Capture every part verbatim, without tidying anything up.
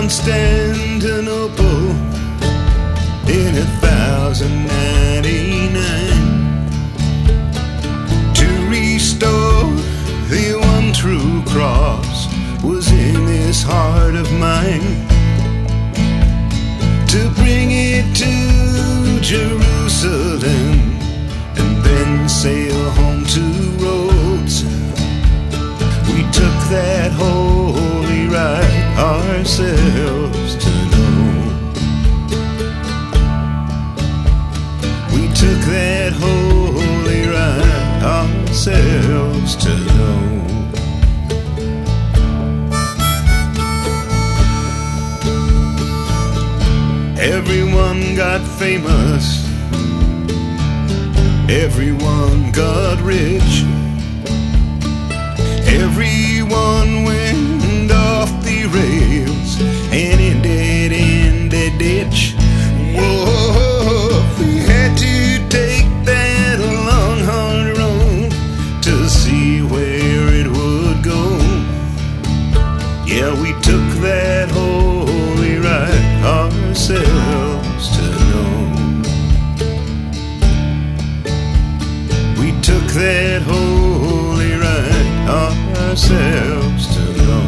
Constantinople in a thousand ninety-nine to restore the one true cross was in this heart of mine, to bring it to Jerusalem and then sail home to Rhodes. We took that holy ride ourselves to know. We took that holy ride ourselves to know. Everyone got famous, everyone got rich, everyone went off the rails and ended in the ditch. Whoa, we had to take that long hard road to see where it would go. Yeah, we took that holy ride ourselves to know. We took that holy ride ourselves to know.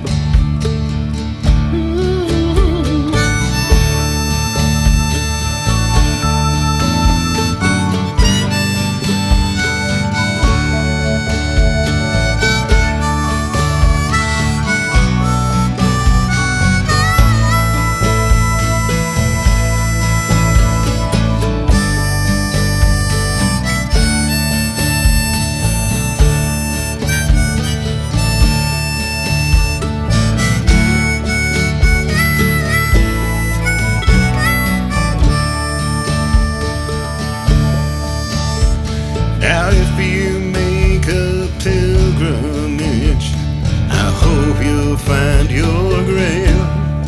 Now if you make a pilgrimage, I hope you'll find your grail.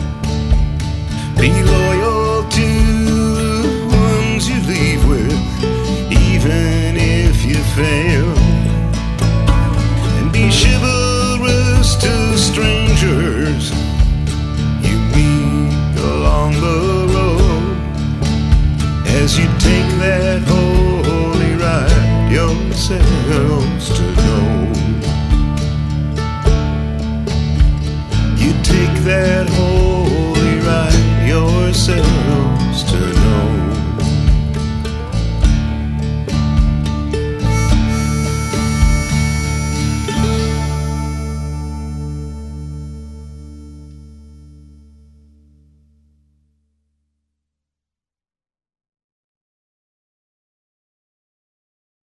Be loyal to the ones you leave with, even if you fail. And be chivalrous to strangers you meet along the road, as you take that holy ride yourselves to know. You take that holy ride yourselves